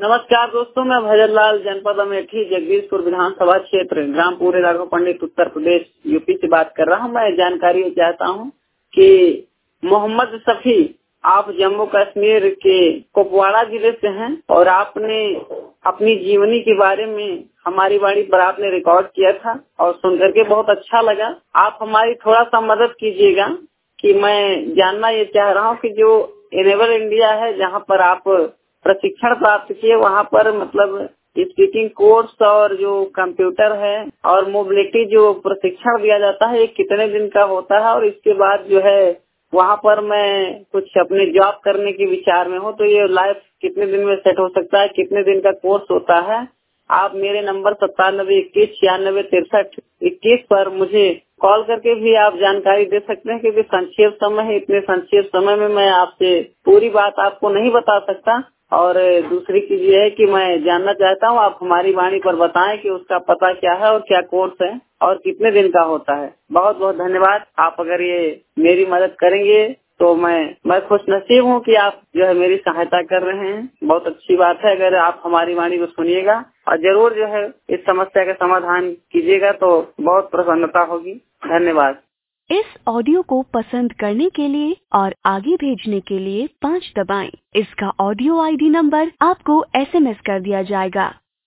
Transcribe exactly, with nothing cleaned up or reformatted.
नमस्कार दोस्तों, मैं भजनलाल, जनपद अमेठी, जगदीशपुर विधानसभा क्षेत्र, ग्राम पूरे राघव पंडित, उत्तर प्रदेश, यूपी से बात कर रहा हूं। मैं जानकारी चाहता हूं कि मोहम्मद शफी, आप जम्मू कश्मीर के कुपवाड़ा जिले से हैं और आपने अपनी जीवनी के बारे में हमारी वाणी पर आपने रिकॉर्ड किया था और सुनकर के बहुत अच्छा लगा। आप हमारी थोड़ा सा मदद कीजिएगा कि मैं जानना ये चाह रहा हूँ कि जो इनेबल इंडिया है, जहाँ पर आप प्रशिक्षण प्राप्त किए, वहाँ पर मतलब स्पीकिंग कोर्स और जो कंप्यूटर है और मोबिलिटी जो प्रशिक्षण दिया जाता है, ये कितने दिन का होता है? और इसके बाद जो है वहाँ पर मैं कुछ अपने जॉब करने के विचार में हूँ, तो ये लाइफ कितने दिन में सेट हो सकता है? कितने दिन का कोर्स होता है? आप मेरे नंबर सत्तानबे इक्कीस छियानबे तिरसठ इक्कीस पर मुझे कॉल करके भी आप जानकारी दे सकते हैं, क्योंकि संक्षेप समय है, इतने संक्षेप समय में मैं आपसे पूरी बात आपको नहीं बता सकता। और दूसरी चीज ये है कि मैं जानना चाहता हूँ, आप हमारी वाणी पर बताएं कि उसका पता क्या है और क्या कोर्स है और कितने दिन का होता है। बहुत बहुत धन्यवाद। आप अगर ये मेरी मदद करेंगे तो मैं मैं खुश नसीब हूँ कि आप जो है मेरी सहायता कर रहे हैं। बहुत अच्छी बात है। अगर आप हमारी वाणी को सुनिएगा और जरूर जो है इस समस्या का समाधान कीजिएगा तो बहुत प्रसन्नता होगी। धन्यवाद। इस ऑडियो को पसंद करने के लिए और आगे भेजने के लिए पाँच दबाएं। इसका ऑडियो आईडी नंबर आपको एसएमएस कर दिया जाएगा।